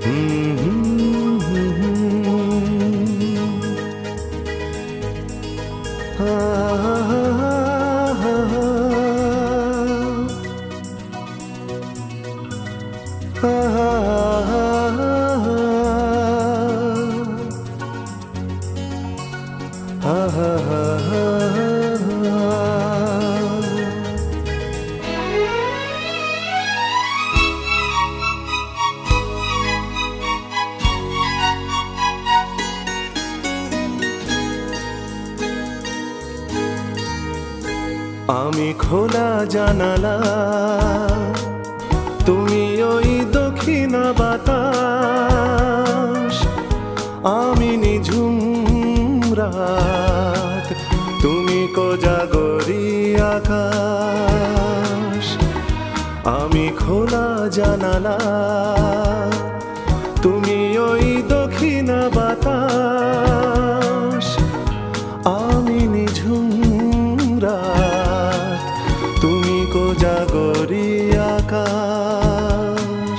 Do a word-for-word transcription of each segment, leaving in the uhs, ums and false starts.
আমি খোলা জানালা, তুমি ওই দক্ষিণা বাতাস, আমি নিঝুম রাত, তুমি কোজাগরি আকাশ। আমি খোলা জানালা, তুমি ওই দক্ষিণা বাতাস, আমি নিঝুম রাত, তুমি কোজাগরি আকাশ।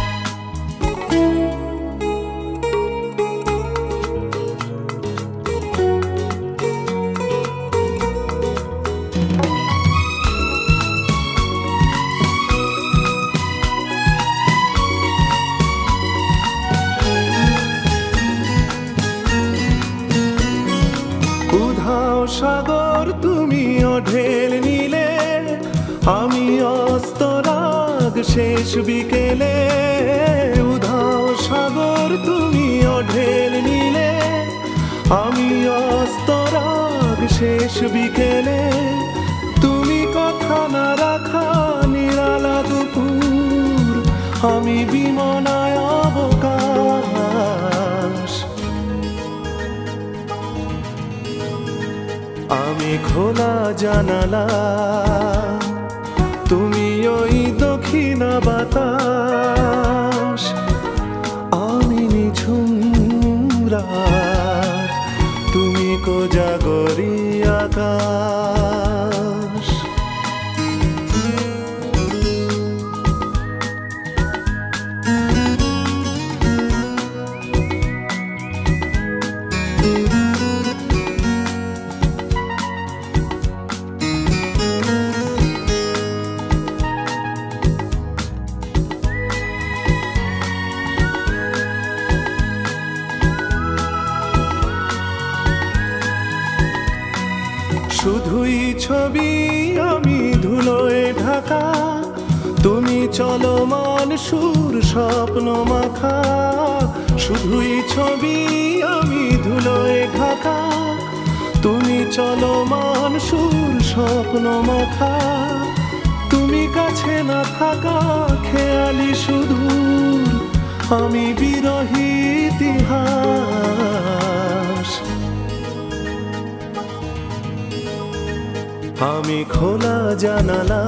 উধাও সাগর তুমি ঢেল নিলে, আমি অস্তরাগ শেষ বিকেলে। উধাও সাগর তুমি ঢেল নিলে, আমি অস্তরাগ শেষ বিকেলে। তুমি কথা না রাখা নিরালা দুপুর, আমি বিমনায় অবকাশ। আমি খোলা জানালা, তুমি ওই দক্ষিণা বাতাস, আমি নিঝুম রাত, তুমি কোজাগরি আকাশ। শুধুই ছবি আমি ধুলোয় ঢাকা, তুমি চলমান সুর স্বপ্ন মাখা। শুধুই ছবি আমি ধুলোয় ঢাকা, তুমি চলমান সুর স্বপ্ন মাখা। তুমি কাছে না থাকা খেয়ালি সুদূর, আমি বিরহী ইতিহাস। আমি খোলা জানালা,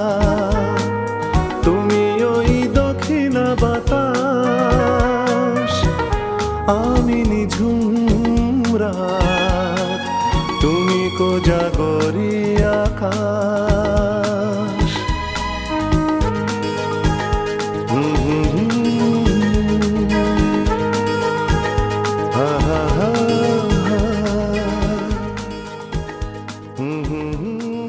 তুমি ওই দক্ষিণা বাতাস, আমি নিঝুম রাত, তুমি কোজাগরি আকাশ। হুম হুম হুম, হা হা হা, হুম হুম হুম।